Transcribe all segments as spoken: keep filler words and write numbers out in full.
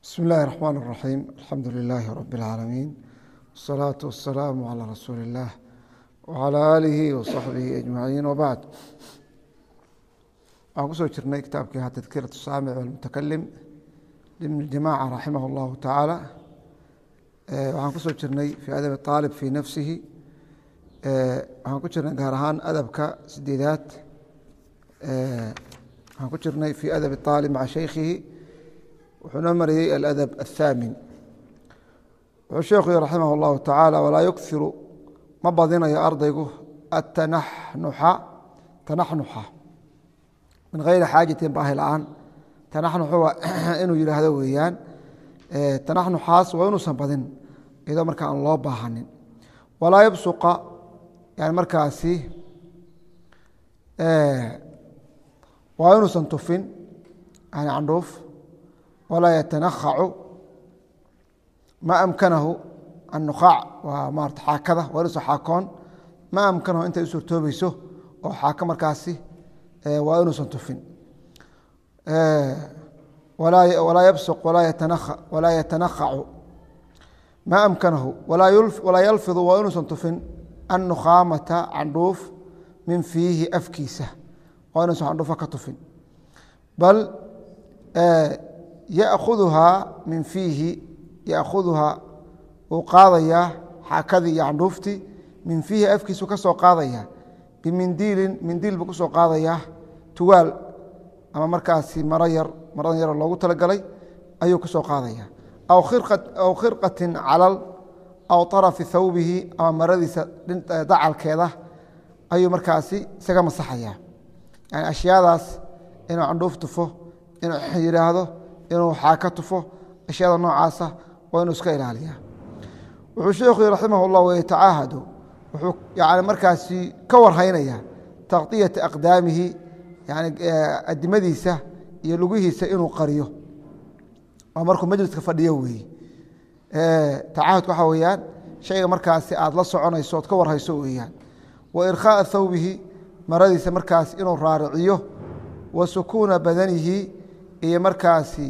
بسم الله الرحمن الرحيم الحمد لله رب العالمين والصلاة والسلام على رسول الله وعلى آله وصحبه أجمعين وبعد waxaan kusoo jirnay kitaabkii ha tadkiraة الsaamic والmutakalim ibn الjamاعة raximah الlahu taعaalى waxaan kusoo jirnay fii adab الطaalib fii nafsihi waxaan ku jirnay gaar ahaan adabka sideedaad waxaan ku jirnay fii adab الطaalib maca shaykhihi wuxuu noo mariyey aladab aلthaamin wuxuu sheekhu yihi raximah اllahu taعaalى walaa yukiru ma badinayo ardaygu atanaxnuxa tanaxnuxa min hayri xaajatin baahi la-aan tanaxnuxu waa inuu yidhaahdo weeyaan tanaxnuxaas waa inuusan badin iyadoo marka aan loo baahanin walaa yabsuqa yani markaasi waa inuusan tufin yani candhuuf walaa yatanakhacu ma amkanahu annukaac waa maarata xaakada waa inuusan xaakoon ma amkanahu intay u suurtoobayso oo xaako markaasi waa inuusan tufin walaa yabsuq walaa yatanakhacu ma amkanahu walaa yalfidu waa inuusan tufin annukhaamata candhuuf min fiihi afkiisa waa inuusan candhuufa ka tufin bal yaakhuduhaa min fiihi yaakhuduhaa wuu qaadayaa xaakadii iyo candhuuftii min fiihi afkiisu ka soo qaadaya bimindiilin mindiil buu ku soo qaadayaa tuwaal ama markaasi maro yar maradan yaroo loogu talagalay ayuu ku soo qaadaya aw khirqatin calal aw طarafi thawbihi ama maradiisa dacalkeeda ayuu markaasi isaga masaxaya yani ashyaadaas inuu candhuuf tufo inuu yidhaahdo inuu xaaka tufo ashyaada noocaasa waa inuu iska ilaaliya wuxuu sheekhu raximah اllah wayatacaahadu wuxuu yani markaasi ka warhaynaya takطiyata aqdaamihi yani adimadiisa iyo lugihiisa inuu qariyo oo markuu majliska fadhiyo weeye tacaahudka waxaa weeyaan shayga markaasi aad la soconayso ood ka warhayso weeyaan wa irkhaaءa thawbihi maradiisa markaasi inuu raariciyo wa sukuuna badanihi iyo markaasi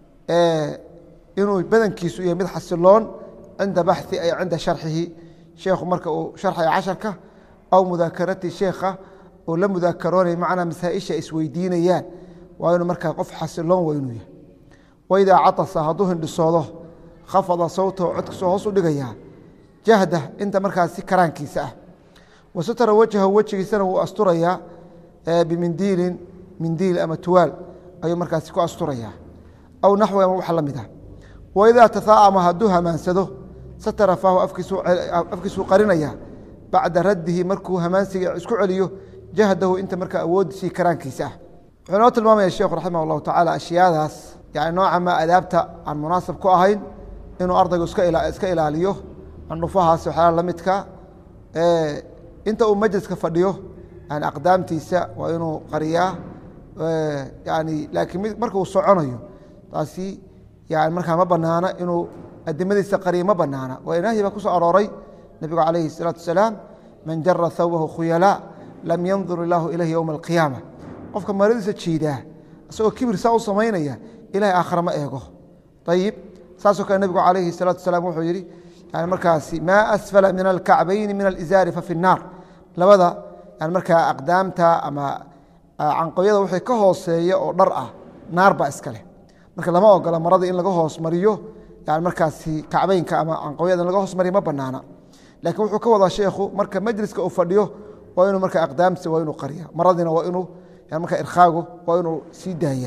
inuu badankiisu iyo mid xasiloon cinda baxi ay cinda sharxihi sheekhu marka uu sharxaya casharka aw mudaakarati sheekha oo la mudaakaroonay macnaa masaaisha isweydiinayaan waa inuu markaa qof xasiloon waa inuu yahay waidaa catasa hadduu hindhisoodo khafada sawtahu codkiisoo hoos u dhigayaa jahda inta markaasi karaankiisa ah wasatara wajhahu wejigiisana wuu asturayaa bimindiilin mindiil ama tuwaal ayuu markaasi ku asturayaa aw naxwi ama wax la mid ah waidaa tahaa'ama hadduu hamaansado satara faahu afkiisuu qarinaya bacda raddihi markuu hamaansiga isku celiyo jahdahu inta markaa awoodisii karaankiisa ah wuxuu inoo tilmaamaya sheekhu raximah اllahu tacaala ashyaadaas yani nooca ma adaabta aan munaasab ku ahayn inuu ardaygu iska ilaaliyo candhufahaas waxyaala la midka inta uu majliska fadhiyo yani aqdaamtiisa waa inuu qariyaa yani laakiin marka uu soconayo taasi yani markaa ma banaana inuu adimadiisa qariya ma banaana waa nahyi baa ku soo arooray nebigu calayhi الsalaatu wasalaam man jara thawbahu khuyalaa lam yandur ilaahu ilayhi yowma alqiyaama qofka maradiisa jiidaa isagoo kibir saa u samaynaya ilahay aakhira ma eego ayib saasoo kale nebigu calayhi الsalaatu wasalaam wuxuu yihi yani markaasi maa asfala min alkacbayni min alizaari fa fi الnaar labada yani markaa aqdaamta ama canqoyada wixii ka hooseeya oo dhar ah naar baa iska leh marka lama ogola marada in laga hoos mariyo yani markaasi kacbaynka ama canqoyada in laga hoos mariyo ma banaana lakiin wuxuu ka wadaa sheekhu marka majliska uu fadhiyo waa inuu marka aqdaamtiisa waa inuu qariya maradiina waa inuu yani marka irkhaagu waa inuu sii daaya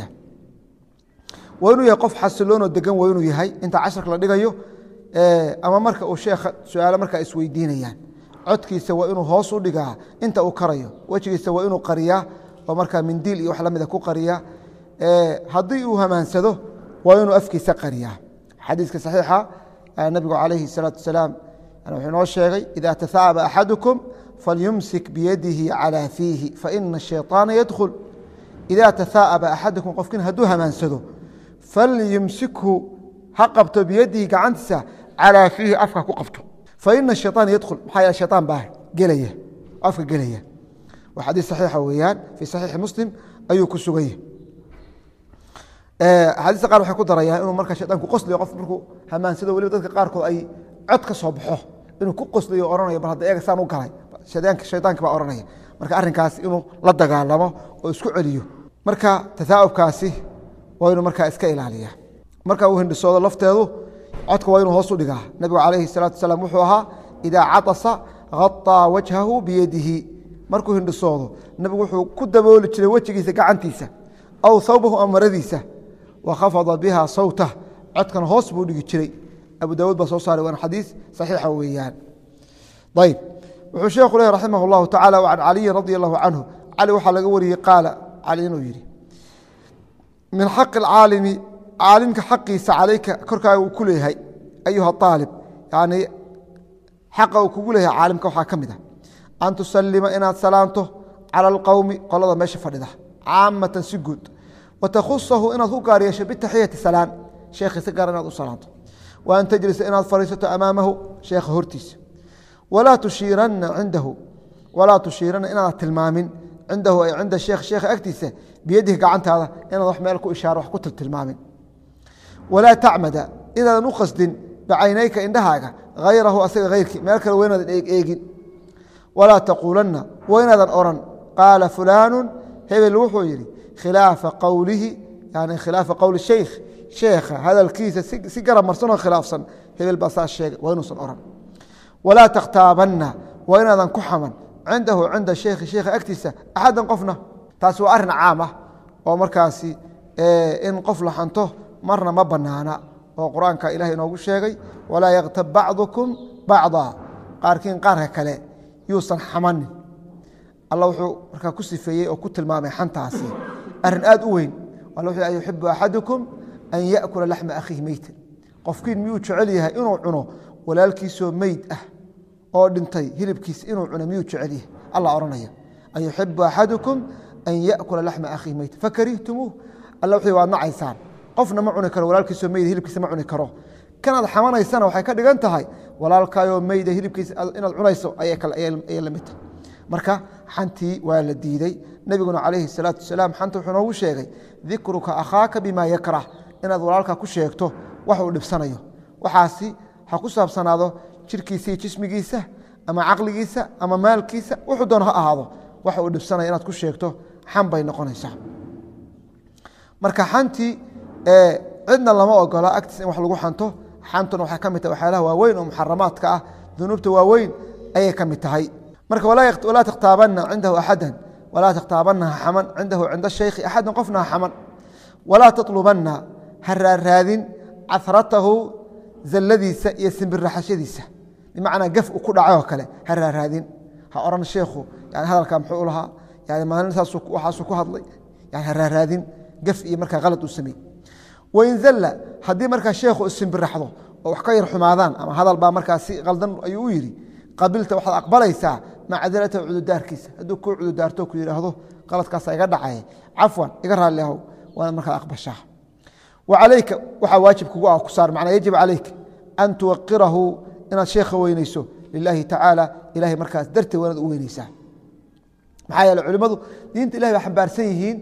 waa inuu yahay qof xasiloonoo degan waa inuu yahay inta casharka la dhigayo ama marka uu sheekha su-aalo markaa isweydiinayaan codkiisa waa inuu hoos u dhigaa inta uu karayo wejigiisa waa inuu qariyaa oo markaa mindiil iyo wax lamida ku qariya haddii uu hamaansado waa inuu afkiisa qariyaa xadiiska saxiixa nabigu calayhi الsalaatu wasalaam wuxuu inoo sheegay ida tahaaba axadukum falyumsik biyadihi calى fiihi faina الshayطaana yadkhul ida tahaaba axadukum qofkin hadduu hamaansado falyumsikhu ha qabto biyadihi gacantiisa calىa fiihi afka ku qabto faina الshayطaana yadkhul maxaa yeele shayطaan baa gelaya afka gelaya waa xadiis saxiixa weeyaan fii saxiixi muslim ayuu ku suganya xadiista qaar waxay ku darayaan inuu marka shaydaanku qosliyo qof markuu hamaansado weliba dadka qaarkood ay cod ka soo baxo inuu ku qosliyo oranayo bal hadda eega saan u galay shaydaanka shaydaanka baa oranaya marka arrinkaas inuu la dagaalamo oo isku celiyo marka tasaa'ubkaasi waa inuu markaa iska ilaaliya marka uu hindhisoodo lafteedu codka waa inuu hoos u dhigaa nabigu calayhi salaatu wasalaam wuxuu ahaa idaa catasa ghaطaa wajhahu biyadihi markuu hindhisoodo nabigu wuxuu ku dabooli jiray wejigiisa gacantiisa aw hawbahu ama maradiisa wakhafada biha sawtah codkana hoos buu dhigi jiray abu daawuud baa soo saaray waana xadiis saxiixa weeyaan ayb wuxuu sheekhu leeyahy raximah اllahu tacala can caliyin radi allahu canhu cali waxaa laga wariyey qaala cali inuu yidhi min xaqi اcaalimi caalimka xaqiisa calayka korkaaga uu ku leeyahay ayuha aalib yani xaqa uu kugu leeyahay caalimka waxaa ka mid ah an tusalima inaad salaanto cala alqowmi qolada meesha fadhida caamatan si guud watakhusahu inaad ku gaar yeesho bitaxiyati salaan sheekhi si gaar inaad u salaanto wa an tajlisa inaad fadhiisato amaamahu sheekha hortiisa walaa tushiiranna cindahu walaa tushiiranna inaad tilmaamin cindahu ay cinda sheekh sheekha agtiisa biyadihi gacantaada inaad wax meel ku ishaaro wax ku tiltilmaamin walaa tacmada inaadan u qasdin bicaynayka indhahaaga hayrahu asaga hayrkii meel kale waa inaadan eegin walaa taquulanna waa inaadan oran qaala fulaanu hebel wuxuu yidhi khilaafa qowlihi yani khilaafa qowli sheykh sheekha hadalkiisa si garab marsanoo khilaafsan hebel baa saas sheegay waa inuusan oran walaa takhtaabanna waa inaadan ku xaman cindahu cinda sheekhi sheekha agtiisa axadan qofna taasi waa arrin caam ah oo markaasi in qof la xanto marna ma banaana oo qur-aanka ilahay inoogu sheegay walaa yaktab bacdukum bacda qaarkiin qaarka kale yuusan xamanin alla wuxuu markaa ku sifeeyey oo ku tilmaamay xantaasi arrin aad u weyn alla wuxuu yuxibu axadukum an yaأkula laxma akhiihi meytan qofkiin miyuu jecel yahay inuu cuno walaalkiisoo meyd ah oo dhintay hilibkiisa inuu cuno miyuu jecel yahay alla oranaya an yuxibu axadukum an yaأkula laxma akhiihi meytan fakarihtumuuh alla wuxuu waad nacaysaan qofna ma cuni karo walaalkiisoo meyd hilibkiisa ma cuni karo kanaad xamanaysana waxay ka dhigan tahay walaalkaayoo meyda hilibkiisa inaad cunayso ayay la mid tahay marka xantii waa la diiday nebiguna calayhi salaatu wasalaam xanta wuxuu noogu sheegay dikruka akhaaka bima yakrah inaad walaalka ku sheegto wax uu dhibsanayo waxaasi ha ku saabsanaado jirkiisa iyo jismigiisa ama caqligiisa ama maalkiisa wuxuu doon ha ahaado wax uu dhibsanayo inaad ku sheegto xan bay noqonaysaa marka xantii cidna lama ogola agtiisa in wax lagu xanto xantuna waxay ka mid tahay waxyaalaha waaweyn oo muxaramaadka ah dunuubta waaweyn ayay ka mid tahay marka walaa takhtaabanna cindahu axadan walaa takhtaabanna ha xaman cindahu cinda shaykhi axadan qofna ha xaman walaa tatlubanna ha raaraadin caratahu zalladiisa iyo simbirraxashadiisa bimacnaa gaf u ku dhacay oo kale ha raaraadin ha oran sheekhu yani hadalkaa muxuu u lahaa yani maalintaas waxaasuu ku hadlay yani ha raaraadin gaf iyo markaa qalad uu sameey wain zalla haddii markaa sheekhu isimbiraxdo oo wax ka yar xumaadaan ama hadal baa markaa si qaldan ayuu u yidhi qabilta waxaad aqbalaysaa macdirata cududaarkiisa hadduu ku cududaarto ku yidhaahdo qaladkaasa iga dhacay cafwan iga raalli ahow waana markaa aqbashaa wa calayka waxaa waajib kugu ah ku saar macnaa yajib calayka an tuwaqirahu inaad sheekha weynayso lilaahi tacaala ilahay markaas darteed waa inaad u weynaysaa maxaa yeele culimmadu diinta ilahay bay xambaarsan yihiin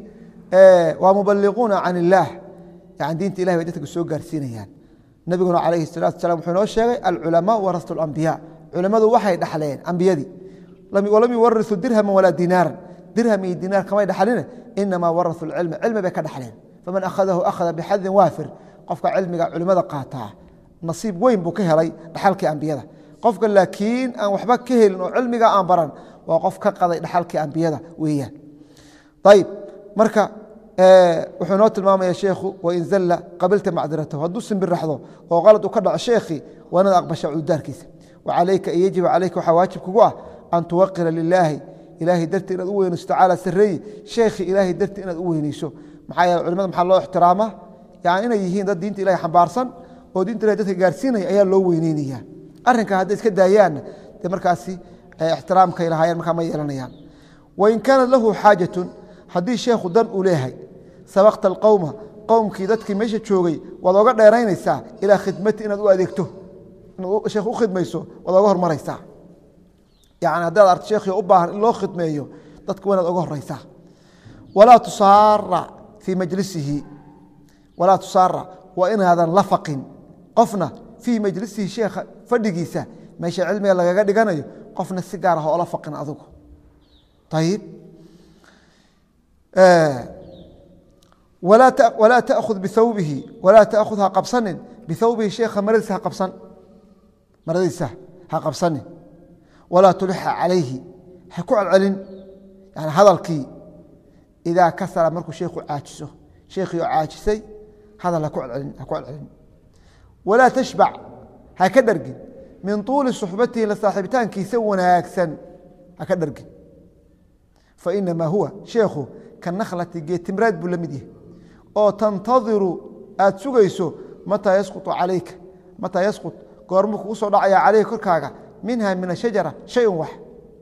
waa mubaliquuna can illaah yani diinta ilahay bay dadka soo gaarsiinayaan nabiguna calayhi salaatu wasalam wuxuu inoo sheegay alculamaa warasatu alambiyaa culimmadu waxay dhaxleen ambiyadii walam yuwarisu dirhama walaa dinaaran dirham iyo dinaar kamay dhaxline inamaa warasu cilma cilmi bay ka dhaxleen faman akhadahu akhada bixadin waafir qofka cilmiga culimmada qaataa nasiib weyn buu ka helay dhaxalkii ambiyada qofka laakiin aan waxba ka helin oo cilmiga aan baran waa qof ka qaday dhaxalkii ambiyada weeyaan ayib marka wuxuu noo tilmaamaya sheekhu wain zalla qabilta macdiratahu hadduu simbiraxdo oo qalad uu ka dhaco sheekhii waa inaad aqbasha cududaarkiisa wacalayka yajibu calayka waxaa waajib kugu ah an tuwaqira lilaahi ilaahay darti inaad u weynayso tacaala sareeye sheekhii ilaahay darti inaad u weynayso maxaa yeele culimada maxaa loo ixtiraamaa yani inay yihiin dad diinta ilahay xambaarsan oo diinta ilahay dadka gaarsiinaya ayaa loo weyneynaya arrinka hadday iska daayaanna dee markaasi ixtiraamkay lahaayeen markaa ma yeelanayaan wain kaanat lahu xaajatun haddii sheekhu dan uu leeyahay sabaqta alqowma qowmkii dadkii meesha joogay waad oga dheeraynaysaa ilaa khidmati inaad u adeegto inaad sheekh u khidmayso waad oga hormaraysaa yani haddaad arto sheekhii u baahan in loo khidmeeyo dadka waa inaad oga horaysaa walaa tusaara fii majlisihi walaa tusaara waa inaadan la faqin qofna fii majlisihi sheekha fadhigiisa meesha cilmiga lagaga dhiganayo qofna si gaar ah oo la faqin adigu ayib walaa taأkhud bithawbihi walaa taأkhud ha qabsanin bithawbihi sheekha maradiisa ha qabsan maradiisa ha qabsanin walaa tulixa calayhi ha ku celcelin yani hadalkii idaa kasara markuu sheekhu caajiso sheekhii oo caajisay hadal ha ku celcelin walaa tashbac ha ka dhargin min tuuli suxbatihi la saaxiibitaankiisa wanaagsan ha ka dhargin fainamaa huwa sheekhu ka nakhlati geetimraad buu la mid yahay oo tantadiru aad sugayso mataa yasqutu calayka mataa yasqut goormuu kugu soo dhacaya calayka korkaaga minha min ashajara shayun wax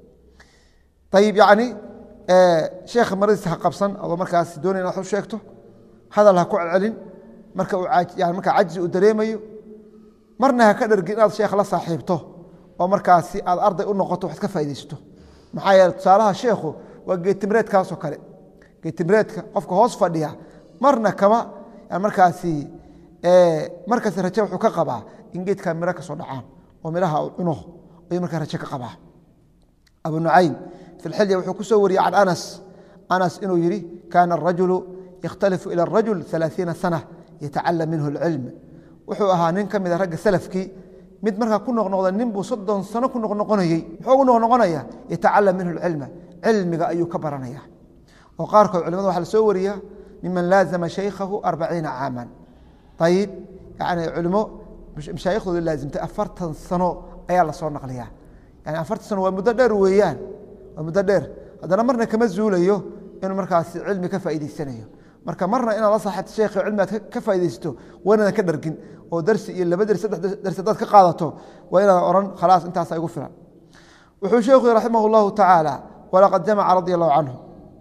ayib yacni sheekha maradiisa ha qabsan adoo markaas doonaya inaad u sheegto hadal ha ku celcelin marka uu yani markaa cajzi uu dareemayo marna ha ka dhargin inaad sheekh la saaxiibto oo markaasi aad arday u noqoto wax iska faa'idaysato maxaa yeele tusaalaha sheekhu waa geetimreedkaasoo kale geetimreedka qofka hoos fadhiya marna kama markaasi markaas raje wuxuu ka qabaa in geedkaa miro ka soo dhacaan oo midhaha uu cuno ayuu markaa raje ka qabaa abu nucaym fi lxilya wuxuu ku soo wariyey can anas anas inuu yidhi kaana arajulu yakhtalifu ila arajul ثalaaثiina sana yatacalam minhu اlcilm wuxuu ahaa nin ka mida ragga salafkii mid markaa ku noqnoqda nin buu soddon sano ku noqnoqonayey muxuu ugu noqnoqonaya yatacalam minhu اlcilma cilmiga ayuu ka baranaya oo qaarkood culimada waxa la soo wariya miman laazama shaykhahu arbaciina caaman ayib yani culimo mashaayikhooda laazimtay afartan sano ayaa lasoo naqliyaa yani afartan sano waa muddo dheer weeyaan waa muddo dheer haddana marna kama zuulayo inuu markaasi cilmi ka faa'idaysanayo marka marna inaad la saaxiibto sheekhi cilmi aad ka faaidaysato waa inaadan ka dhargin oo darsi iyo laba dersi saddex dersi hadaad ka qaadato waa inaadan ohan khalaas intaasa igu filan wuxuu sheekhu yihi raximah اllahu tacaala walaqad jamaca radia allahu canhu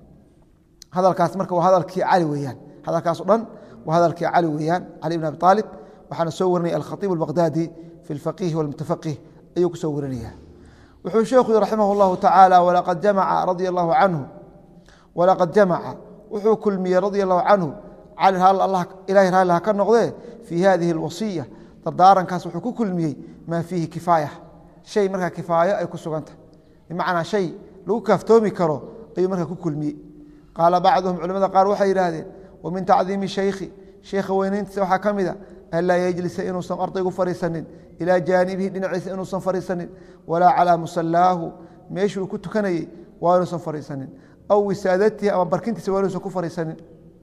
hadalkaas marka waa hadalkii cali weeyaan hadalkaas o dhan waa hadalkii cali weeyaan cali bn abi aalib waxaana soo warinaya alkhatiib albaqdaadi fi اlfaqihi walmutafaqih ayuu ku soo warinaya wuxuu sheekhu yihi raximah اllahu tacaala walaqad jamaca radia allahu canhu walaqad jamaca wuxuu kulmiyey radia allahu canhu cali ilahay raalli ha ka noqdee fii hadihi اlwasiya dardaarankaas wuxuu ku kulmiyey maa fiihi kifaaya shay markaa kifaayo ay ku sugantah bimacnaa shay lagu kaaftoomi karo ayuu markaa ku kulmiyey qaala bacduhum culimada qaar waxay yidhaahdeen wa min tacdiimi shaykhi sheekha weynayntiisa waxaa ka mida anlaa yejlisa inuusan ardaygu fariisanin ilaa jaanibihi dhinaciisa inuusan fariisanin walaa calaa musalaahu meeshuu ku tukanayey waa inuusan fariisanin aw wisaadatihi ama barkintiisa waa inuusan ku fariisanin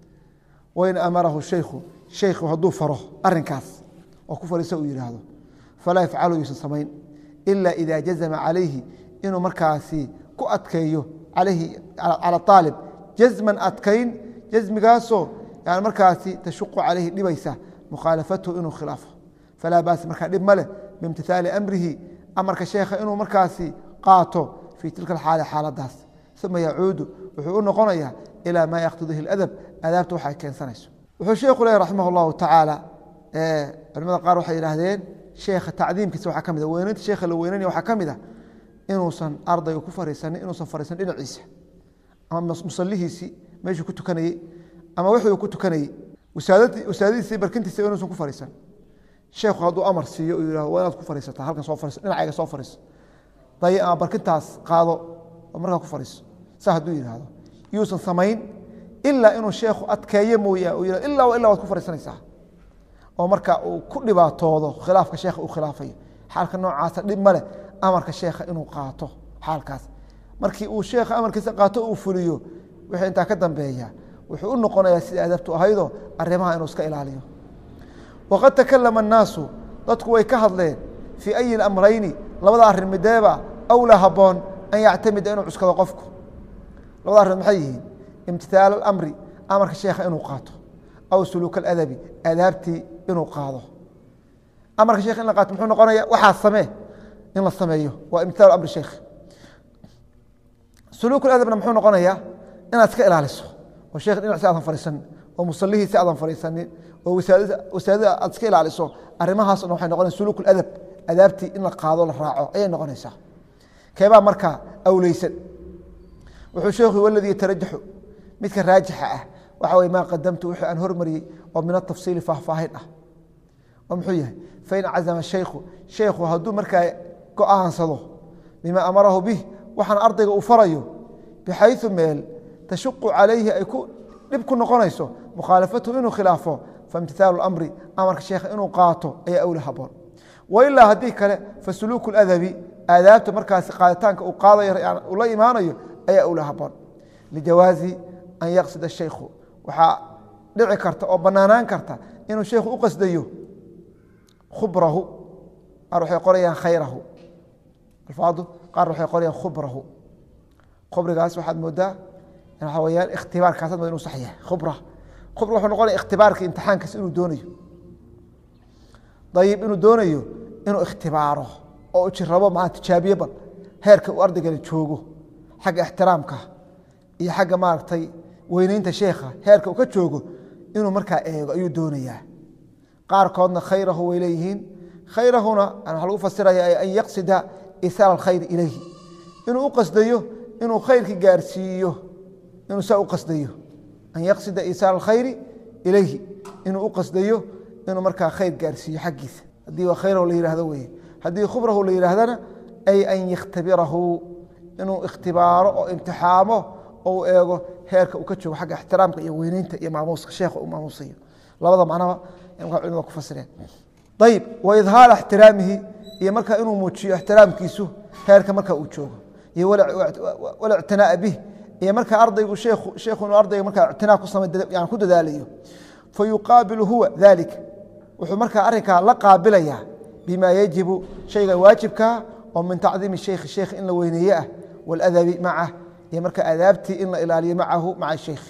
wain amarahu shaykhu shaykhu hadduu faro arinkaas oo ku fariisa uu yidhaahdo falaa yafcalu yuusan samayn ila ida jazama calayhi inuu markaasi ku adkeeyo alayhi cala aalib jazman adkayn jazmigaasoo yani markaasi tashuqu calayhi dhibaysa mukhaalafatuhu inuu khilaafo falaa baas markaa dhib ma leh biimtithaali amrihi amarka sheekha inuu markaasi qaato fii tilka alxaali xaaladaas uma yacuudu wuxuu u noqonayaa ilaa maa yakhtadihi اladab adaabta waxay keensanayso wuxuu sheekhu leeyahy raximah اllahu tacaala culimada qaar waxay yidhaahdeen sheekha tacdiimkiisa waxaa ka mid a weynaynta sheekha la weynanaya waxaa ka mid a inuusan ardayga ku fariisanin inuusan fariisan dhinaciisa ama musalihiisii meeshuu ku tukanayey ama wixii uu ku tukanayey wasaadadiisii barkintiisa inuusan ku fariisan sheekhu hadduu amar siiyo uu yihahdo waa inaad ku fariisataa halkan soo fariiso dhinacayga soo fariiso day ama barkintaas qaado oo markaa ku fariiso saa hadduu yidhaahdo yuusan samayn ilaa inuu sheekhu adkeeye mooya uu yihahdo illaa illa waad ku fariisanaysaa oo marka uu ku dhibaatoodo khilaafka sheekha uu khilaafayo xaalka noocaasa dhib ma leh amarka sheekha inuu qaato xaalkaas markii uu sheekha amarkiisa qaato uu fuliyo wixii intaa ka dambeeya wuxuu u noqonayaa sida adabtu ahaydo arrimaha inuu iska ilaaliyo waqad takalama annaasu dadku way ka hadleen fii ayi اlamrayni labada arrin mideeba awlaa haboon an yactamida inuu cuskado qofku labada arrin maxay yihiin imtithaal alamri amarka sheekha inuu qaato aw suluuka aladabi adaabtii inuu qaado amarka sheekha in la qaato muxuu noqonaya waxaa samee in la sameeyo waa imtithaalu amri sheekh suluuk adabna muxuu noqonayaa inaad iska ilaaliso oo sheekh dhinac si aadan fariisanin oo musalihii si aadan fariisanin oo wasaadada aad iska ilaaliso arrimahaas dhan waxay noqonaya suluuk adab adaabtii in la qaado la raaco ayay noqonaysaa keebaa markaa awleysan wuxuu sheekhu waladii yatarajaxu midka raajixa ah waxa weye maa qadamtu wixii aan hormariyey oo min atafsiili faahfaahin ah oo muxuu yahay fain cazama shaykhu shaykhu hadduu markaa go-aansado bima amarahu bih waxaan ardayga uu farayo bixayu meel tashuqu calayhi ay ku dhib ku noqonayso mukhaalafatuhu inuu khilaafo faimtihaalu amri amarka sheekha inuu qaato ayaa awla haboon wailaa haddii kale fasuluuku ladabi aadaabta markaasi qaaditaanka uu qaadayo uu la imaanayo ayaa awla haboon lijawaazi an yaqsida shaykhu waxaa dhici karta oo banaanaan karta inuu sheekhu u qasdayo khubrahu qaar waxay qorayaan khayrahu alfaadu qaar waxay qorayaan khubrahu khubrigaas waxaad moodaa waxaa weyaan ikhtibaarkaasad mooda inuu sax yahay khubra khubra wuxuu noqonaya ikhtibaarka imtixaankaas inuu doonayo dayib inuu doonayo inuu ikhtibaaro oo u jirabo maa tijaabiye bal heerka uu ardaygani joogo xagga ixtiraamka iyo xagga maaragtay weyneynta sheekha heerka uu ka joogo inuu markaa eego ayuu doonayaa qaarkoodna khayrahu way leeyihiin khayrahuna waxaa lagu fasiraya an yaqsida isaal alkhayr ilayhi inuu u qasdayo inuu khayrki gaarsiiyo inuu saa u qasdayo an yaqsida isaal alkhayri ilayhi inuu u qasdayo inuu markaa khayr gaarsiiyo xaggiisa haddii waa khayrahu la yihahdo weye haddii khubrahu la yidhaahdana ay an yakhtabirahu inuu ikhtibaaro oo imtixaamo oo u eego heerka uu ka joogo xagga ixtiraamka iyo weyneynta iyo maamuuska sheekha uu maamuusayo labada macnaba markaa culimada ku fasireen ayib waidhaara ixtiraamihi iyo markaa inuu muujiyo ixtiraamkiisu heerka markaa uu joogo iyo walictinaa'a bih iyo markaa ardaygu sheekhu inuu ardayga markaa ictinaa ku samay yani ku dadaalayo fayuqaabilu huwa dalik wuxuu markaa arrinkaa la qaabilayaa bima yajibu shayga waajibkaa oo min tacdiimi sheikhi sheekh in la weyneeye ah waladabi macah iyo markaa adaabtii in la ilaaliyo macahu maca sheikh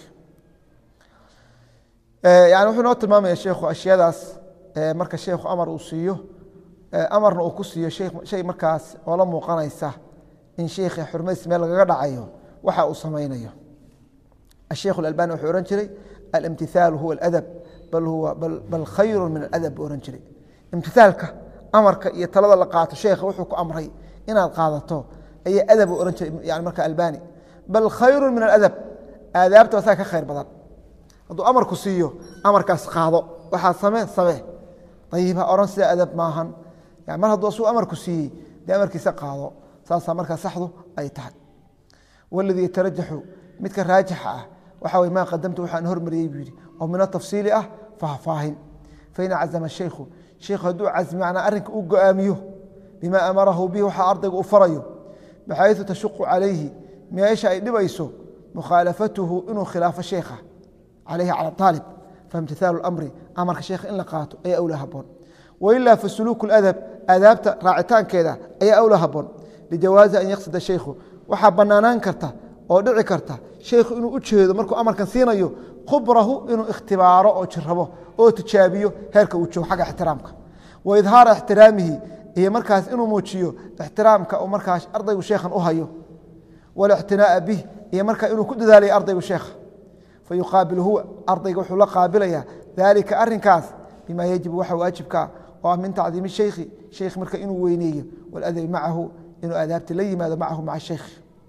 yani wuxuu noo tilmaamaya sheekhu ashyaadaas marka sheekhu amar uu siiyo amarna uu ku siiyo shay markaas oo la muuqanaysa in sheikha xurmays meel lagaga dhacayo waxa uu samaynayo الشيخ الألباني wuxuu ohan jiray alimtithaalu huwa اladab bal huwa bal khayru min aladab buu ohan jiray imtithaalka amarka iyo talada la qaato sheekha wuxuu ku amray inaad qaadato ayaa adab uu ohan jiray yani marka albani bal khayru min aladab aadaabta wasaa ka khayr badan hadduu amarku siiyo amarkaas qaado waxaa samee samee ayiba oran sida adab maahan yani mar hadduu asuu amarku siiyey dee amarkiisa qaado saasaa markaa saxdu ay tahay waladii yatarajaxu midka raajixa ah waxa way maa qadamtu waxaan hormariyey buu yidhi oo min atafsiili ah faahfaahin fain cazama shaykhu sheikhu hadduu casmi macnaa arrinka u go-aamiyo bima amarahu bihi waxaa ardayga u farayo baxayثu tashuqu calayhi meesha ay dhibayso mukhaalafatuhu inuu khilaafo sheekha calayhi cala aalib faimtithaalu amri amarka sheekha in la qaato ayaa awla haboon wailaa fasuluuku ladab aadaabta raacitaankeeda ayaa awla haboon lijawaazi an yaqsida shaykhu waxaa banaanaan karta oo dhici karta sheekhu inuu u jeedo markuu amarkan siinayo khubrahu inuu ikhtibaaro oo jirabo oo tijaabiyo heerka uu joogo xagga ixtiraamka wa idhaara ixtiraamihi iyo markaas inuu muujiyo ixtiraamka uu markaas ardaygu sheekhan u hayo walictinaa'a bih iyo markaa inuu ku dadaalayo ardaygu sheekha fayuqaabil huwa ardayga wuxuu la qaabilayaa daalika arinkaas bima yajibu waxa waajibkaa oo ah min tacdiimi shaykhi sheekh marka inuu weyneeyo waladabi macahu inuu aadaabta la yimaado macahu maca sheekh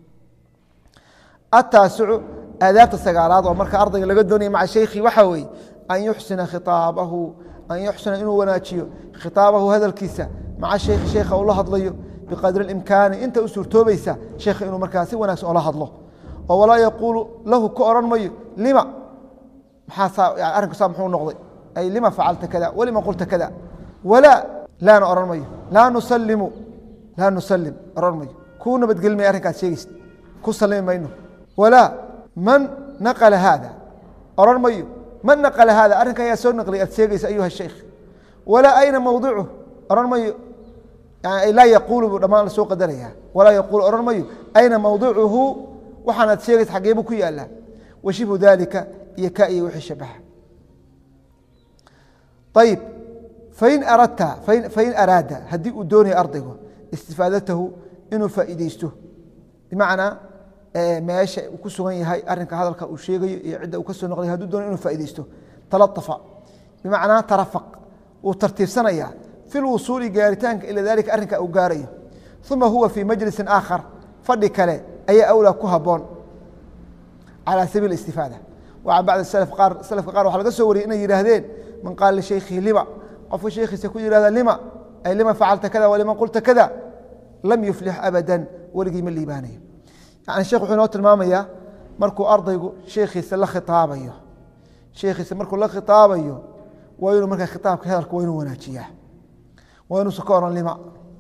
ataasicu aadaabta sagaalaad oo marka ardayga laga doonaya maca sheykhi waxaa weeye an yuxsina khitaabahu an yuxsina inuu wanaajiyo khitaabahu hadalkiisa maca sheykhi sheekha uu la hadlayo biqadri اlimkaani inta u suurtoobaysa sheekha inuu markaa si wanaagsan oola hadlo oo walaa yaquulu lahu ka oran mayo lima maxaa arrinku saa muxuu noqday ay lima facalta kada walima qulta kada walaa laana oran mayo laa nusalimu laa nusalim oran mayo kuu nabadgeli maya arrinkaas sheegaysa ku salimi mayno walaa man naqala haada oran mayo man naqala haada arrinka ayaa soo naqliyay aad sheegaysa ayuha sheikh walaa ayna mawdicu oran mayo yani laa yaquulu buu dhammaan la soo qadaraya walaa yaquulu oran mayo ayna mawdicuhu waxaan aad sheegaysa xaggee buu ku yaalaa washibu dalika iyo ka iyo wixii shabaha ayib fain aradta fain araada haddii uu doonayo ardaygu istifaadatahu inuu faa'iideysto bimacnaa meesha uu ku sugan yahay arrinka hadalka uu sheegayo iyo cidda uu ka soo noqday haduu doonayo inuu faa'iideysto talatafa bimacnaa tarafaq wuu tartiibsanayaa fi lwusuuli gaaritaanka ila dalika arrinka uu gaarayo uma huwa fii majlisin aakhar fadhi kale ayaa awlaa ku haboon calى sabiil istifaada وعن بعض السلف قار سلف قار وحلقة سوري إنه يرهدين من قال لشيخه لما قف شيخي سيكون يرهد لما أي لما فعلت كذا ولما قلت كذا لم يفلح أبدا ولقي من ليباني يعني الشيخ حنوت المامية مركو أرضي شيخي سلا خطابيه شيخي سمركو لا خطابيه وينو مركا خطابك هذا وينو وناجيه وينو سكورا لما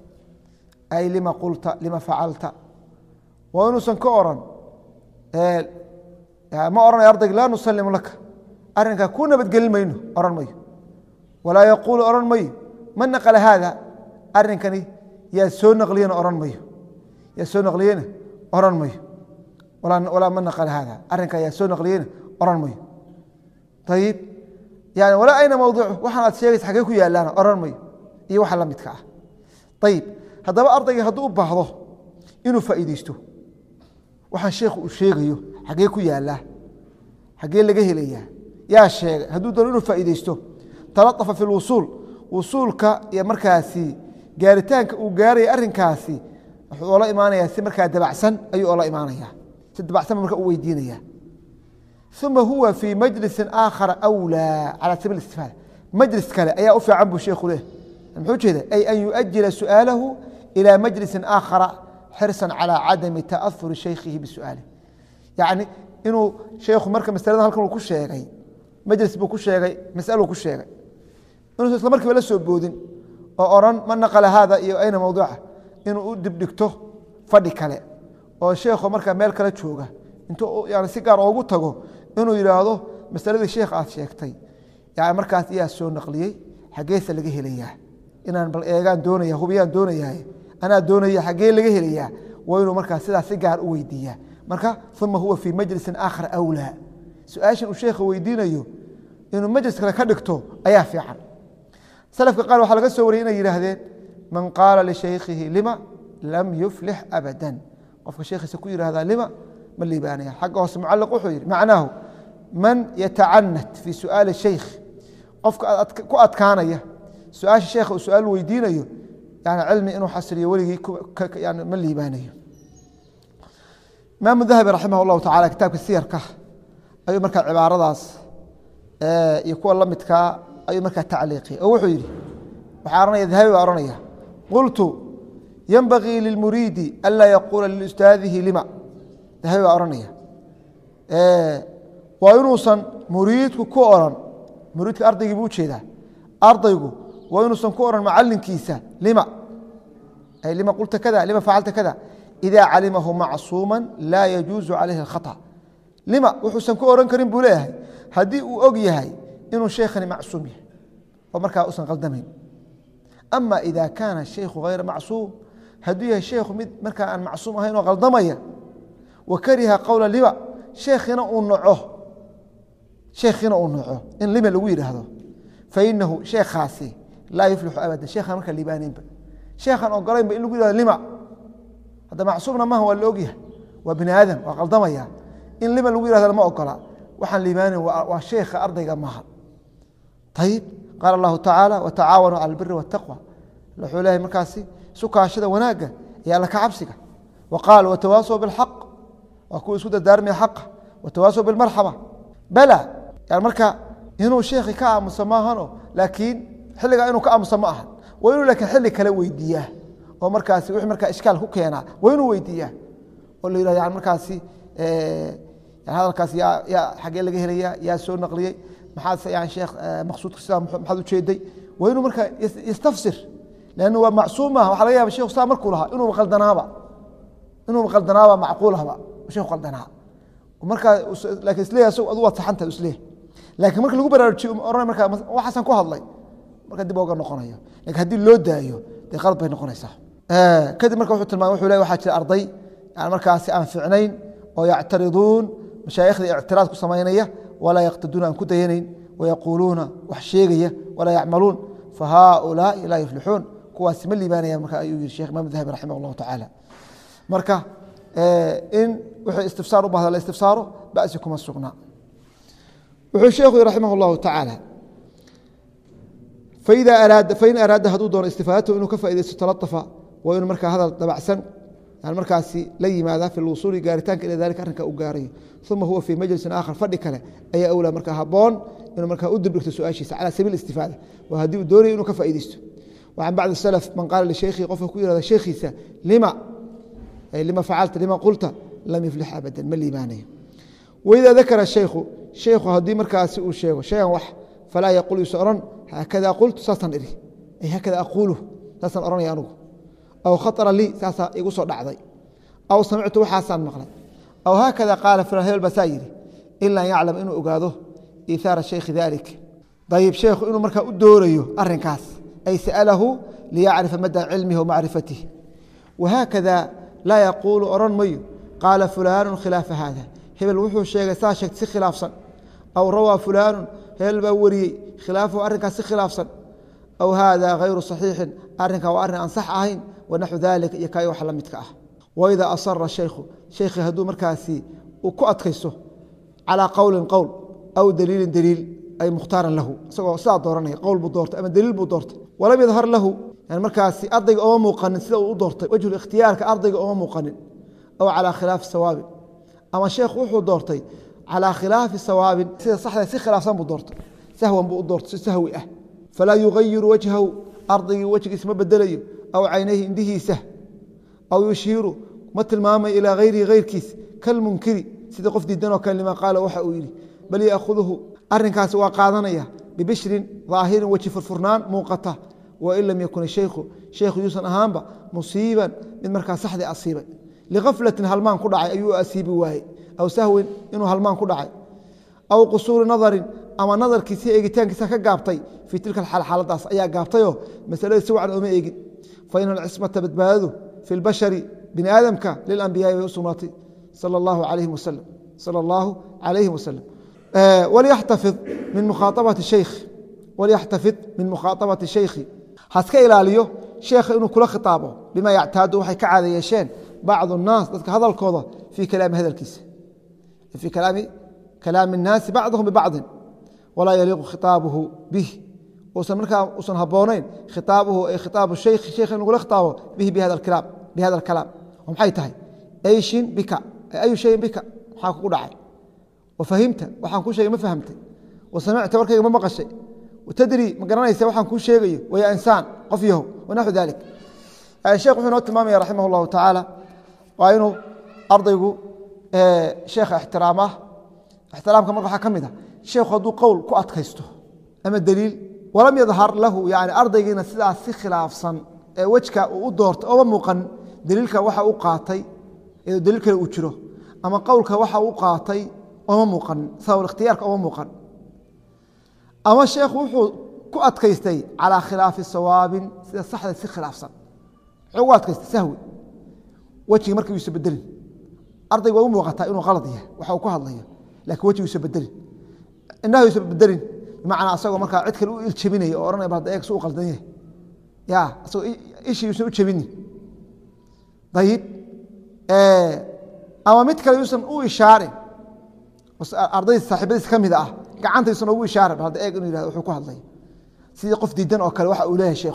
أي لما قلت لما فعلت وينو سنكورا إيه يعني ما أرنا يرضيك لا نسلم لك أرنك كنا بتقل مينه أرن مي ولا يقول أرن مي من نقل هذا أرنكني يا سون نقلينا أرن مي يا سون نقلينا أرن مي ولا ولا من نقل هذا أرنك يا سون نقلينا أرن مي طيب يعني ولا أين موضوعه وحنا تشيغيس حقيقو يا لانا أرن مي إيه وحلا متكا طيب هذا بقى أرضي هدو بحضه إنه فائديشتو وحن شيخ وشيغيو حقee ku yaala حقee laga helaya yaa sheegay haduu doono inuu faa'iideysto talatafa fi alwusul wusulka iyo markaasi gaaritaanka uu gaaray arrinkaasi wuxuu la imaanaya si markaa dabacsan ayuu la imaanaya si dabacsan markaa uu weydiinaya thumma huwa fi majlis aakhar awla ala sabil istifada majlis kale ayaa u fiican buu sheekhu leh muxuu jeedaa ay an yuajjila su'alahu ila majlis aakhar hirsan ala adami ta'athur shaykhihi bisu'alihi يعني إنه شيخ مركب مسألة هالكم كل شيء مجلس بكل شيء مسألة كل شيء إنه إسلام مركب ولا سبودين أوران من نقل هذا أين موضوعه إنه أدب دكتور فدي كله أو شيخ مركب مال كله شوقه أنتوا يعني سكر أو قطعه إنه يراده مسألة الشيخ عاد شيختي يعني مركز إياه سون نقلية حقيقة اللي جه ليه إن أنا بالإيجان دوني هو بيان دوني أنا دوني حقيقة اللي جه ليه وإنه مركز سلا سكر ويديه marka ثم هو في مجلس آخر أولى سؤال الشيخ ويدينيو إنه مجلس كلا كدكتو أيها في عن سلف قالوا حلقة سورينا يرهدين من قال لشيخه لما لم يفلح أبدا وفي الشيخ سكوير هذا لما من اللي بانيه حقه معلق وحير معناه من يتعنت في سؤال الشيخ قف أتكانيه سؤال الشيخ وسؤال ويدينيو يعني علمي إنه حسري ولي يعني من اللي بانيه إمام الذهبي رحمه الله تعالى كتاب السير كه أي مركز عبارة داس آه يكون لمتك أي مركز تعليقي أو حيري وحارني الذهبي وأرنيه قلت ينبغي للمريد ألا يقول للأستاذه لما ذهبي وأرنيه آه وينوصا مريد كورا مريد أرض يجيبوه كذا أرض يجو وينوصا كورا معلن كيسة لما أي لما قلت كذا لما فعلت كذا إذا علمه معصوما لا يجوز عليه الخطأ لما وحسن كورن كريم بولاه هدي أوجيهاي إنه شيخني معصوم ومركا أصلا قدمهم أما إذا كان الشيخ غير معصوم هديه الشيخ مركا أن معصوم هين وغلطمية وكره قول لما شيخنا أنعه شيخنا أنعه إن لما لوير هذا فإنه شيخ خاصي لا يفلح أبدا شيخنا مركا الليبانين شيخنا أقرين بإنه لما هذا معصومنا ما هو اللوجيه وابن آدم وقلدميا إن لما لوجيه هذا ما أقرأ وحن ليباني والشيخ أرضي جماعة طيب قال الله تعالى وتعاونوا على البر والتقوى لحوله مكاسي سكا شذا وناقة يا لك عبسك وقال وتواصوا بالحق وكل سود الدار حق وتواصوا بالمرحمة بلى يعني مركا هنا الشيخ كا مسماه هنا لكن حل إنه كا مسماه ويقول لك حل كلو يديه ومركاسي وحي مركا إشكال هو كينا وينو ويديه واللي يرى يعني مركاسي إيه يعني هذا الكاس يا يا حقين لقيه ليا يا سون نقليه محاد يعني شيخ مقصود كسام محاد وشيدي وينو مركا يستفسر لأنه هو معصومة وحلقيها بالشيخ صام مركولها إنه مقلدناها إنه مقلدناها معقولها بقى وشيخ قلدناها ومركا لكن إسليه سو أضوات صحنتها إسليه لكن مركا لقوا برا أرانا مركا وحسن كوه الله مركا دي بوقر نقونيه لكن هدي اللود دايو دي غلط بين نقونيه صح آه كذا مركا وحوت الماء وحولاي وحاجة الأرضي يعني مركا سيان فعنين ويعترضون مشايخ اعتراض كسمينية ولا يقتدون أن كدينين ويقولون وحشيقية ولا يعملون فهؤلاء لا يفلحون كواس من اللي بانيا مركا أيوه الشيخ إمام الذهبي رحمه الله تعالى مركا آه إن وحي استفساروا بهذا الاستفسار بأسكم السقناء وحي الشيخ رحمه الله تعالى فإذا أراد فإن أراد هدو دون استفادته إنه كفى إذا استلطف وإنه مركا هذا تبع سن يعني مركاسي لي ماذا في الوصول قارتان إلى ذلك أرنك أقاري ثم هو في مجلس آخر فدك له أي أولى مركا هبون إنه مركا أدب لك سؤاشي على سبيل الاستفادة وهذه دوري إنه كفى إيديسته. وعن بعض السلف من قال لشيخي قف كوير هذا شيخي سا لما أي لما فعلت لما قلت لم يفلح أبدا من الإيمانية. وإذا ذكر الشيخ شيخ هذه مركاسي الشيخ شيئا وح فلا يقول يسأرن هكذا قلت ساسا إلي أي هكذا أقوله ساسا أراني أنه أو خطر لي ساسا يقصر دعضي أو سمعت وحاسان مقلد أو هكذا قال في رهيب البسائر إلا يعلم إنه أقاده إيثار الشيخ ذلك. طيب شيخ إنه مركا أدوريه أرنكاس أي سأله ليعرف مدى علمه ومعرفته. وهكذا لا يقول أرن مي قال فلان خلاف هذا هبل وحو الشيخ ساشك سي خلاف صن أو روى فلان هبل بوري خلافه أرنكاس خلاف صن أو هذا غير صحيح أرنك وأرن أنصح أهين ونحو ذلك يكاي وحلمتك أه. وإذا أصر الشيخ شيخ هدو مركاسي وكأتخيصه على قول قول أو دليل دليل أي مختارا له ساعة دورانية قول بدورت أما دليل بدورت ولم يظهر له يعني مركاسي أرضي أو مقنن سيده دورت وجه الاختيار كأرضي أو مقنن أو على خلاف الصواب. أما الشيخ وحو دورتي على خلاف الصواب سيده صح سي خلاف صنب دورت سهوا بدورت سهوي أه فلا يغير وجهه أرضي وجه اسمه بدليه أو عينيه عنده سه أو يشير مثل ماما إلى غير غير كيس كالمنكر سيده قف ديدان وكان لما قال وحا ويلي بل يأخذه أرنكاس وقاضنيا ببشر ظاهر وجه فرفرنان موقته وإن لم يكن الشيخ شيخ يوسن أهانبا مصيبا من مركز صحدي أصيبا لغفلة هلمان كدعي أيو أسيب واي أو سهو إنه هلمان كدعي أو قصور نظر أما نظر كيسي إيجتان كيسا كقابطي في تلك الحالة حالة داس أيا قابطيه مسألة سوى عن أمي إيجي فإن العصمة بتباده في البشر بن آدم كا للأنبياء والسنات صلى الله عليه وسلم صلى الله عليه وسلم. آه وليحتفظ من مخاطبة الشيخ وليحتفظ من مخاطبة الشيخ حسك إلى اليوم شيخ إنه كل خطابه بما يعتاد وحي كعادة يشين بعض الناس هذا الكوضة في كلام هذا الكيس في كلام كلام الناس بعضهم ببعض ولا يليق خطابه به وسنركا وسنهبونين خطابه أي خطاب الشيخ شيخ نقول خطابه به بهذا الكلام بهذا الكلام هم حيتهي أي شيء بك أي شيء بك حاكو دعي وفهمت وحان كل شيء ما فهمت وسمعت وركي ما مقشي وتدري ما قرنيسا وحان كل شيء ويا إنسان قفيه ونحو ذلك. الشيخ وحين التمامي رحمه الله تعالى وأنه أرضيه آه شيخ احترامه احترام كما قال حكمده شيخ هذو قول كؤت كيسته أما الدليل ولم يظهر له يعني أرضينا سلا خلاف صن وجهك ودورت أو موقن دليلك وحا وقاطي دليلك وجره أما قولك وحا وقاطي أو موقن سواء اختيارك أو موقن. أما الشيخ وحو كؤت كيستي على خلاف الصواب صح خلاف صن عوات كيست سهوي وجهي مركب يسبدل أرضي وأم وقتها إنه غلط يه وحوكها الله لكن وجهي يسبدل إنه يسبدل بمعنى أصلا مركب عدك الشبيني أو أرنا بعد أيك سوق الدنيا يا أصلا إيش يسوي الشبيني. طيب آه أما متكل يوسن أو إشارة أرضي صاحب ذي كم إذا قعنت يوسن أو إشارة بعد أيك إنه وحوكها الله سيد قف ديدن أو كل واحد أولاه شيخ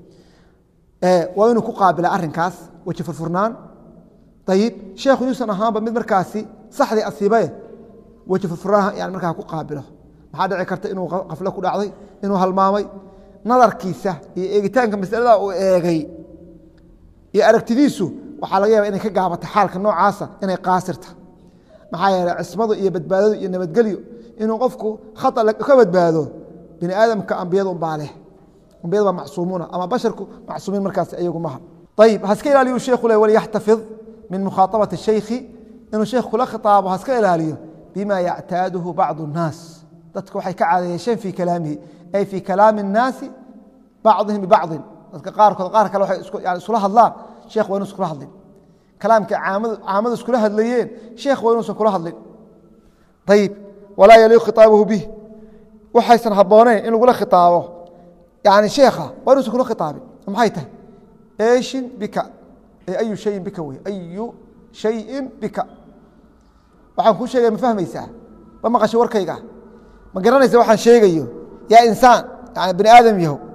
آه وإنه كقابل أرنكاس وجه فرفرنان. طيب شيخ يوسن أهان بمد مركاسي صحدي أصيبه وجه فرفرنان يعني مركا كقابله ما دعي كرت إنه قفله كل عضي إنه هالمامي نظر كيسة إيجتان كمسألة وإيجي يأركتديسو وحلاقيه إنه كجابة حالك النوع عاصة إنه قاصرته محايا عصمده يبدبادو إنه بتقليه إنه قفكو خطأ لك كبدبادو بني آدم كأنبياء بعله أنبياء معصومون أما بشركو معصومين مركز أيكم معهم. طيب هسكيل عليه الشيخ وليحتفظ من مخاطبة الشيخ إنه الشيخ كل خطابه هسكيل عليه بما يعتاده بعض الناس تذكر حي كعاديشين في كلامه أي في كلام الناس بعضهم ببعض قارك قارك لو يعني سلها الله شيخ وينو سكلها الله كلامك عامد عامد سكلها الليين شيخ وينو سكلها الله. طيب ولا يليق خطابه به وحيسن هبونين إنه يقول خطابه يعني شيخه وينو سكلها خطابه محيته ايش بك أي شيء بك وي أي شيء بك waxaan ku sheegay ma fahmaysaa ba maqashay warkayga ma garanaysaa waxaan sheegayo yaa insaan yani bani aadam yahow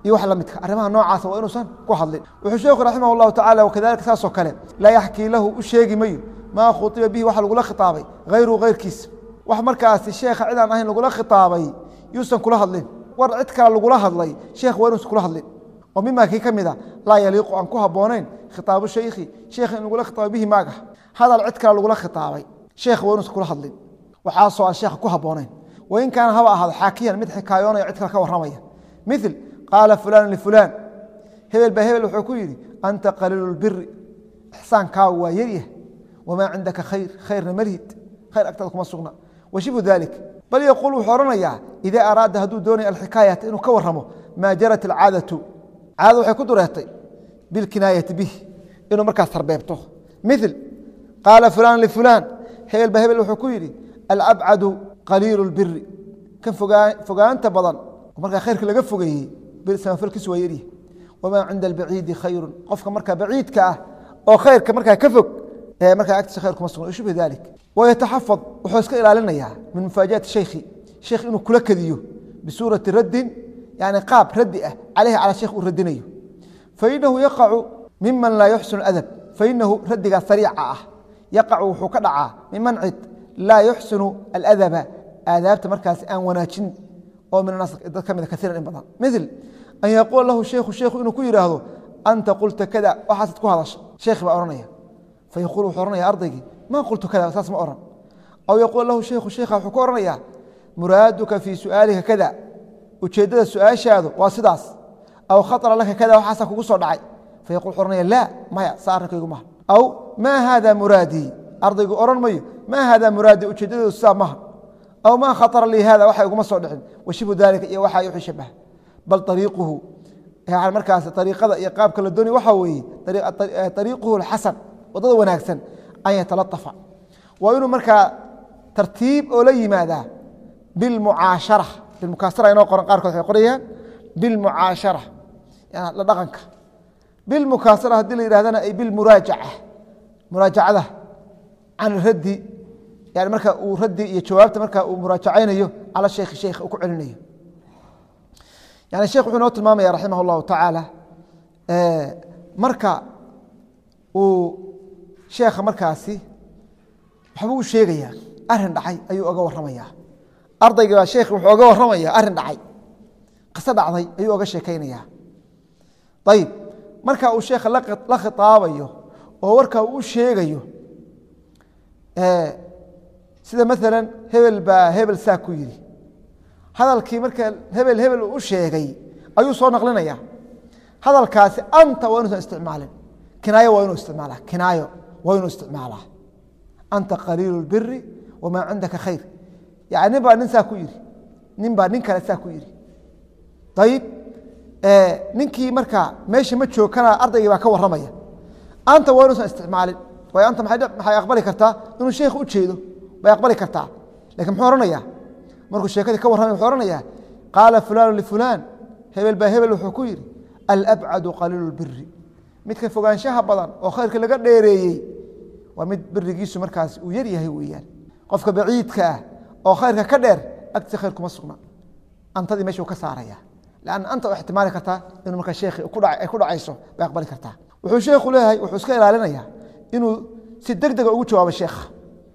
iyo wax la midka arrimaha noocaas waa inuusan ku hadlin wuxuu sheekhu raximah allahu tacaala wakadalika saasoo kale laa yaxkii lahu u sheegi mayo maa khutiba bihi waxa lagula khitaabay hayruhu hayrkiisa wax markaasi sheekha cid aan ahayn lagula khitaabay yuusan kula hadlin war cid kale lagula hadlay sheekh waa inuusan kula hadlin oo mimaa kii ka mid a laa yaliiqu aan ku habboonayn khitaabu shaykhi sheekha in lagula khitaabo bihi maaga hadal cid kale lagula khitaabay sheekh waa inuusan kula hadlin waxaasoo aan sheekha ku habboonayn wain kaana haba ahaado xaakiyan mid xikaayoonaya cid kale ka warramaya mil qaala fulaan lifulaan hebel baa hebel wuxuu ku yidhi anta qaliilu lbiri ixsaankaagu waa yaryah wamaa cindaka khayr khayrna malhid khayr agtaada kuma sugna washibu dalik bal yaquul wuxuu odhanayaa idaa araada hadduu doonaya alxikaayata inuu ka warramo maa jarat alcaadatu caadada waxay ku dureetay bilkinaayati bih inuu markaas tarbeebto mil qaala fulaan lifulaan hebel baa hebel wuxuu ku yidhi alabcadu qaliilu lbiri kan fogaanta badan markaa khayrka laga fogeeyey samafalkiisu waa yaryahy wamaa cinda albaciidi khayru qofka markaa baciidka ah oo khayrka markaa ka fog markaa agtiisa khayr kuma sugna shubhi dalik wayataxafad wuxuu iska ilaalinayaa min mufaajaati shaykhi sheekh inuu kula kadiyo bisuurati raddin yani qaab raddi ah caleyhi calaa sheekh uu radinayo fainahu yaqacu miman laa yuxsinu adab fainahu raddigaa sariica ah yaqacu wuxuu ka dhacaa miman cid laa yuxsinu aladaba aadaabta markaas aan wanaajin oo min anas dad ka mida kaiiran in badan mil an yaquula lahu sheikhu sheikhu inuu ku yidhaahdo anta qulta kada waxaasaad ku hadasha sheekhi baa odhanaya fayaquul wuxuu ohanaya ardaygii maa qultu kada saas ma ohan aw yaquul lahu sheikhu sheikha wuxuu ku ohanayaa muraaduka fii su'aalika kada ujeeddada su-aashaadu waa sidaas aw khaطra laka kada waxaasaa kugu soo dhacay fayaqul wuxuu ohanaya laa maya saa arrinkaygu maha aw maa haada muraadii ardaygu odhan mayo maa haada muraadii ujeeddadoodu sidaa maha aw maa khaطra lii hada waxa iguma soo dhicin washibu dalika iyo waxa wixii shabaha bal ariiquhu yani markaas ariiqada iyo qaabka la doonay waxaa weeye ariiquhu alxasan wadada wanaagsan an yatalaafa waa inuu markaa tartiib oo la yimaadaa bilmucaashara bilmukaasara inoo qoran qaarkood waxay qorayaan bilmucaashara la dhaqanka bilmukaasara haddii la yidhahdana ay bilmuraajaca muraajacada can raddi yani marka uu raddi iyo jawaabta marka uu muraajacaynayo cala sheikhi sheikh uu ku celinayo yani sheekh wuxuu inoo tilmaamaya raximah اllahu tacaala marka uu sheekha markaasi waxbuu u sheegayaa arin dhacay ayuu oga warramaya ardayga baa sheekh wuxuu oga warramaya arin dhacay qiso dhacday ayuu oga sheekaynaya ayib marka uu sheekha la khitaabayo oo warka uu u sheegayo sida maala hebel baa hebel saa ku yidhi hadalkii marka hebel hebel uu u sheegay ayuu soo naqlinaya hadalkaasi anta waa inuusan isticmaalin kinaayo waa inuu isticmaala kinaayo waa inuu isticmaalaa anta qaliilu lbiri wamaa cindaka khayr yani nin baa nin saa ku yidhi nin baa nin kale saa ku yidhi ayib ninkii marka meesha ma joogkana ardaygii baa ka warramaya anta waa inuusan isticmaalin waayo anta maxay aqbali kartaa inuu sheekh u jeedo bay aqbali kartaa lakin muxuu ohanaya markuu sheekadii ka warramay wuxuu ohanaya qaala fulaanu lifulaan hebel baa hebel wuxuu ku yidhi alabcadu qaliilu lbiri midka fogaanshaha badan oo khayrka laga dheereeyey waa mid berigiisu markaas uu yar yahay weeyaan qofka baciidka ah oo khayrka ka dheer agtiisa khayr kuma sugna antadii meesha uu ka saaraya lanna anta u ixtimaali kartaa inuu markaa sheekhi ay ku dhacayso bay aqbali kartaa wuxuu sheekhu leeyahay wuxuu iska ilaalinaya inuu si deg dega ugu jawaabo sheekha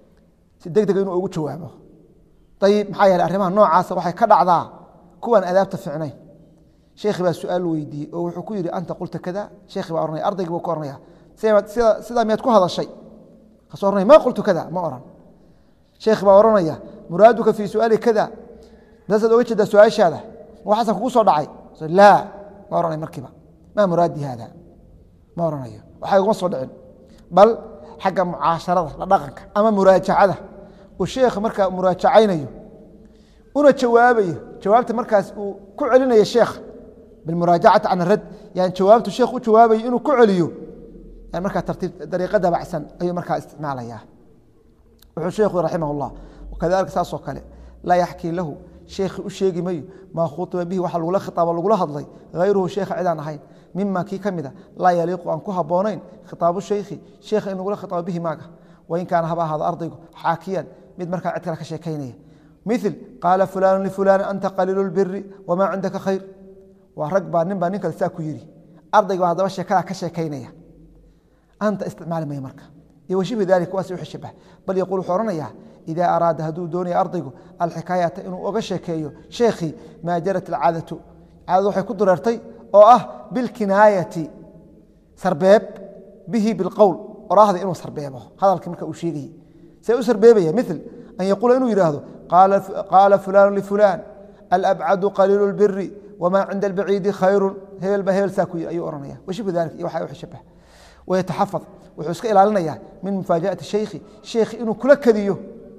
si deg dega inuu ugu jawaabo ayib maxaa yeeley arrimaha noocaasa waxay ka dhacdaa kuwan adaabta ficnayn sheekhi baa su-aal weydiiyey oo wuxuu ku yidhi anta qulta kada sheekhi baa ohanaya ardaygii buu ka ohanaya sidaa miyaad ku hadashay kaasuu ohanaya ma qultu kada ma oran sheekhi baa ohanaya muraaduka fii su'aali kada daasaad oga jeedaa su-aashaada waxaasan kugu soo dhacay laa ma ohanay markiiba maa muraadi haada ma ohanayo waxa iguma soo dhicin bal xagga mucaasharada la dhaqanka ama muraajacada uu sheekha markaa muraajacaynayo una jawaabayo jawaabta markaas uu ku celinayo sheekh bilmuraajacati can arad yani jawaabtu sheekh u jawaabayo inuu ku celiyo yani markaa tartiib dariiqa dabacsan ayuu markaa isticmaalaya wuxuu sheekhu raximah اllah wakadalika saasoo kale laa yaxkii lahu sheekhi u sheegi mayo maa khuiba bihi waxa lagula khitaabo lagula hadlay hayruhu sheekha cidaan ahayn mima kii ka mida laa yaliiqu aan ku haboonayn khitaabu shaykhi sheekha in lagula khitaabo bihi maaga wain kaana haba ahaado ardaygu xaakiyan mid markaa cid kale ka sheekaynaya mil qaala fulaanu lifulaan anta qaliilu lbiri wamaa cindaka khayr ورق با نين با نين كلا سا ku yiri ardayga waa daba sheekada ka sheekaynaya anta isticmaal ma marka iyo shibi dalika waa soo xishabah bal yaqulu xoranaya ida arada hadu doonay ardaygu al hikayata inuu uga sheekeeyo sheekhi ma jarat al aadatu aad waxay ku durartay oo ah bil kinayati sarbeeb bihi bil qawl oraahda inuu sarbeebo hadalkii marka uu sheegay say u sarbeebaya مثل an yaqula inuu yiraahdo qala qala fulan li fulan al ab'ad qalil al birri وما عند البعيد خير هي البهيل ساكوي أي أورانيا وشبه ذلك يوحى يحشبه ويتحفظ وحسك إلى لنا من مفاجأة الشيخ شيخ إنه كل كذيه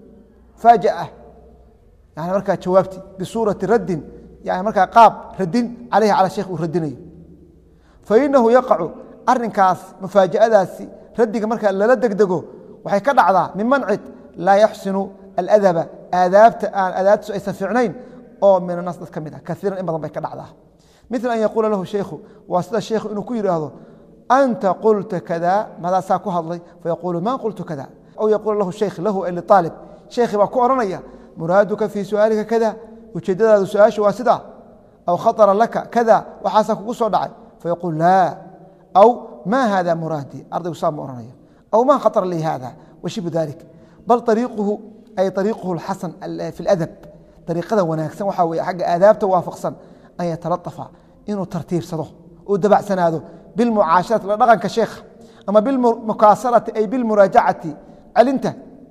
فاجأة يعني مركا جوابتي بصورة رد يعني مركا قاب رد عليها على الشيخ وردني فإنه يقع أرنكاس مفاجأة ذاسي ردك مركا لا لدك دقو وحي كدعضا من منعت لا يحسن الأدب آدابت آدابت سيسفعنين أو من الناس كمدة كثيرا إما ضمن كدعضا مثل أن يقول له الشيخ واسد الشيخ إنه كير هذا أنت قلت كذا ماذا ساكو هذا فيقول ما قلت كذا أو يقول له الشيخ له اللي طالب شيخ وكورنيا مرادك في سؤالك كذا وتشدد هذا السؤال واسدا أو خطر لك كذا وحاسك قصر دعي فيقول لا أو ما هذا مرادي أرضي وصام أورنيا أو ما خطر لي هذا وشبه ذلك بل طريقه أي طريقه الحسن في الأدب طريقة وناكسن وحاوي حق آداب توافقسن أن يتلطف إنه ترتيب صدو ودبع سناده بالمعاشرة لغن كشيخ أما بالمكاسرة أي بالمراجعة علنت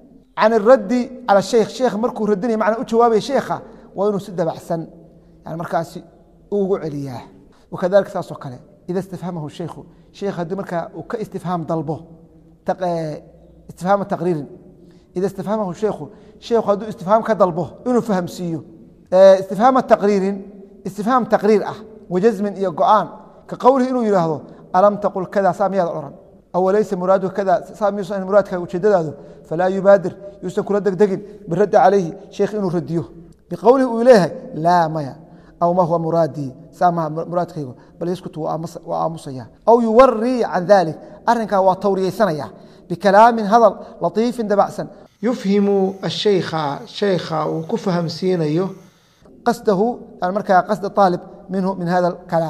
عن الرد على الشيخ شيخ مركو ردني معنا أجوابي شيخة وإنه سد بحسن يعني مركاسي أوقع علياه وكذلك ساسو كله إذا استفهمه الشيخ شيخ هدي مركا وكاستفهام ضلبه تق... استفهام تقرير إذا استفهمه الشيخ شيخ هدو استفهام كضلبه إنه فهم سيو استفهام التقرير استفهام تقرير أه وجزم إيا قرآن كقوله إنه يراهضه ألم تقل كذا سامي هذا العرن أو ليس مراده كذا سامي يصنع مرادك وشدد هذا فلا يبادر يسكن ردك دقن بالرد عليه شيخ إنه رديه بقوله إليه لا ميا أو ما هو مرادي سامها مرادك بل يسكت وآمصيا أو يوري عن ذلك أرنك وطوري سنيا بكلام هذا لطيف دبعسا يفهم الشيخ شيخ وكفهم سينيه قصده المركة قصد الطالب منه من هذا الكلام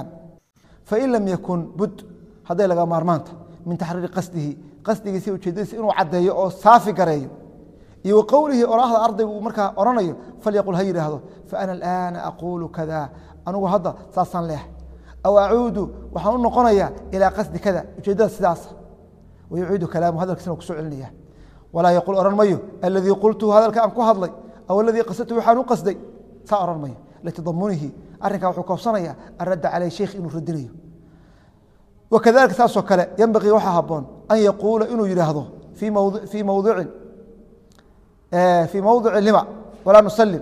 فإن لم يكن بد هذا لغا مارمانته من تحرير قصده قصده سيو جديس إنه عديه أو صافي قريه يو قوله أراه الأرض ومركة أرانيه فليقول هيري هذا فأنا الآن أقول كذا أنا وهذا ساسا له أو أعود وحنون قرية إلى قصد كذا جديس ساسا ويعيد كلامه هذا الكسر وكسوع النية ولا يقول أرى الميو الذي قلته هذا الكلام كهضلي أو الذي قصدته وحانو قصدي سأرى الميو لتضمنه أرنك وحكو صنيا الرد عليه شيخ إنه ردنيه وكذلك ساسو كلا ينبغي وحهبون أن يقول إنه يرهضه في موضع في موضع آه في موضع لما ولا نسلم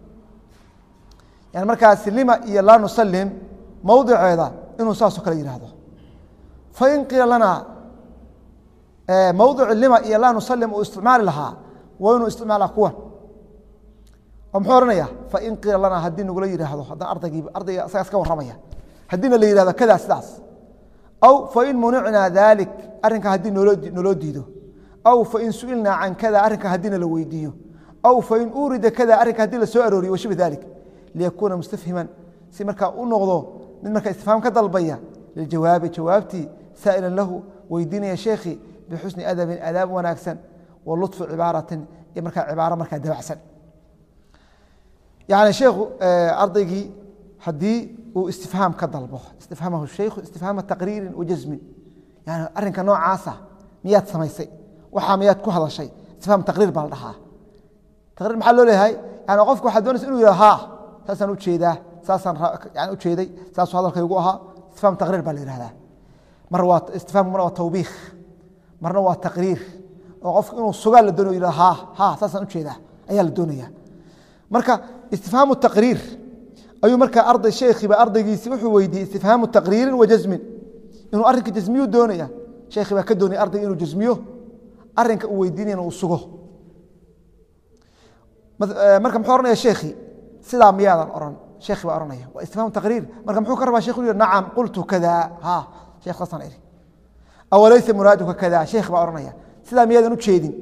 يعني مركز لما لا نسلم موضع هذا إنه ساسو كلا يرهضه فإن قيل لنا موضع لما لا نسلم واستعمال لها وإنه استعمال أقوى ومحورنيا فإن قيل لنا هدين نقول لي هذا هذا أرضي أرضي أساس كور رمية هدين اللي هذا كذا أساس أو فإن منعنا ذلك أرنك هدين نلود نلوديده أو فإن سئلنا عن كذا أرنك هدين لويديه أو فإن أورد كذا أرنك هدين لسؤالوري وشبه ذلك ليكون مستفهما سمرك النغضو من مرك استفهام كذا البيا للجواب جوابتي سائلا له ويديني يا شيخي بحسن أدب أداب وناكسا واللطف عبارة مرك عبارة مرك دبعسا يعني شيخ أرضي حدي واستفهام كضلبه استفهامه الشيخ استفهام تقرير وجزم يعني أرنك نوع عاصة ميات سميسي وحاميات كهذا الشيء استفهام تقرير بالرحى تقرير محله له هاي يعني قفك واحد دون يسأله يا ها ساسا وتشيده ساسا يعني وتشيدي ساسا هذا الكيقوها استفهام تقرير بالرحى مرة استفهام مرة توبيخ مرة تقرير وقفك إنه السؤال للدنيا إلى ها ها ساسا وتشيده أيها الدنيا مركا استفهام التقرير أي مركا أرض الشيخ بأرض جيسي وحويدي استفهام التقرير وجزم إنه أرنك جزميه دونيا شيخ بكدوني أرض إنه جزميه أرنك ويديني إنه أصغه مركا محورنا يا شيخي سلام يا الأرن شيخ بأرنيه واستفهام التقرير مركا محوكر شيخ يقول نعم قلت كذا ها شيخ خصنا إلي أو ليس مرادك كذا شيخ بأرنيه سلام يا ذا نتشيدين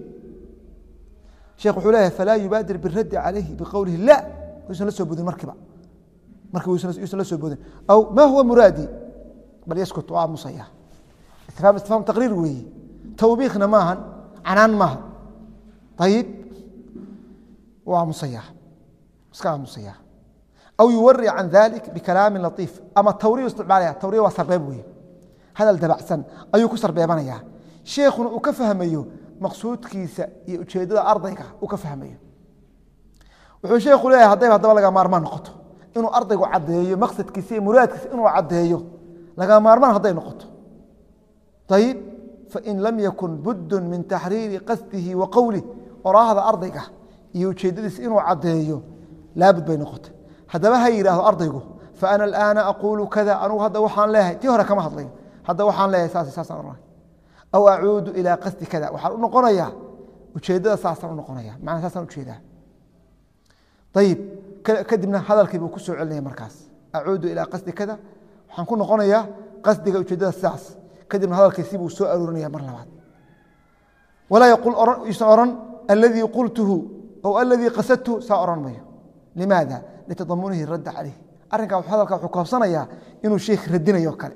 شيخ حلاه فلا يبادر بالرد عليه بقوله لا ويسن لسه بدون مركبة marka yuusan la soo boodin aw ma huwa muraadi bal yaskut waa musaya istifhaam istifhaam taqriir weeye tawbiikhna maahan canaan maaha ayib waa musaya iska musaya أو يوري عن ذلك بكلام لطيف أما التوريه استعمالها التوريه وسربيب وي هذا الدبعسن أيو كسر بيبانيا شيخ وكفهميه مقصود كيسا يجيدة أرضك وكفهميه وحو شيخ ليه هديه هديه لغا مارمان نقطه إنه أرضك وعديه مقصد كيسي مراد كيسي إنه عديه لغا مارمان هديه نقطه طيب فإن لم يكن بد من تحرير قصده وقوله وراء هذا أرضك يجيدة إنه عديه لا بد بين نقطه هذا ما هي له أرضيه فأنا الآن أقول كذا أنا هذا وحان له تهرى كما هضلين هذا وحان له أساس أساس أمره أو أعود إلى قصد كذا وحان نقريا وشيدا أساس نقريا معنى أساس وشيدا طيب كدمنا هذا الكيب وكسر عليه مركز أعود إلى قصد كذا وحنكون نقريا قصدك وشيدا أساس كدمنا هذا الكيب وسوء أرونيا مرة بعد ولا يقول أرن يسأرن الذي قلته أو الذي قصدته سأرن ميه لماذا؟ لتضمنه الرد عليه أرنك وحضرك وحكوصنا يا إنه الشيخ ردنا يوكله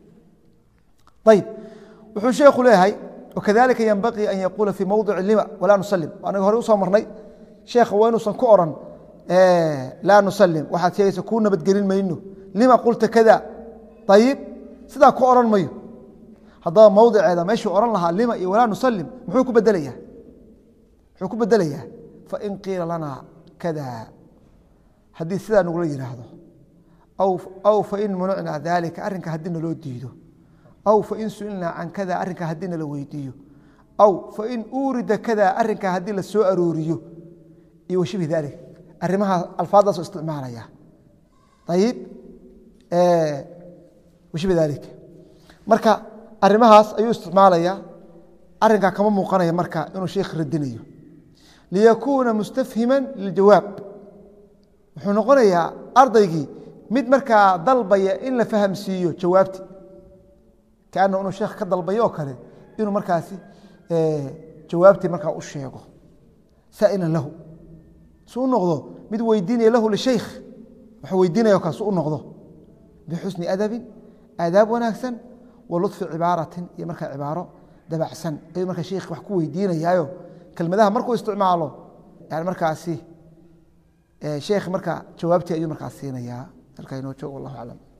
طيب وحو الشيخ لهي وكذلك ينبغي أن يقول في موضع لما ولا نسلم وأنا هوري أصمرني شيخ وين صنكورا آه لا نسلم واحد شيء يكون بتقليل منه لما قلت كذا طيب سدا كورا ميو هذا موضع هذا ماشي أوران لها لما ولا نسلم محوك بدليه محوك بدليه فإن قيل لنا كذا حديث سدا نقول يراهدو أو أو فإن منعنا ذلك أرنك هدينا لو ديدو أو فإن سئلنا عن كذا أرنك هدينا لو ويديو أو فإن أورد كذا أرنك هدينا السوء أروريو يوشبه ذلك أرمها الفاظ استعمالها طيب آه وشبه ذلك مركا أرمها أيو استعمالها أرنك كمان موقنية مركا إنه شيخ ردينيو ليكون مستفهما للجواب wuxuu noqonayaa ardaygii mid markaa dalbaya in la fahamsiiyo jawaabti kaana inuu sheekh ka dalbayo kale inuu markaasi ee jawaabti markaa u sheego saa'ilan lahu soo noqdo mid weydiinaya lahu li sheekh wuxuu weydiinayo kaas u noqdo bi husni adab adab wanaagsan wa lutf ibaratin iyo markaa ibaro dabacsan ay markaa sheekh wax ku weydiinayo kelmadaha markuu isticmaalo yani markaasi شيخ مركا جوابتي أيو مركا سينيا halka inoo joogo wallahu a'lam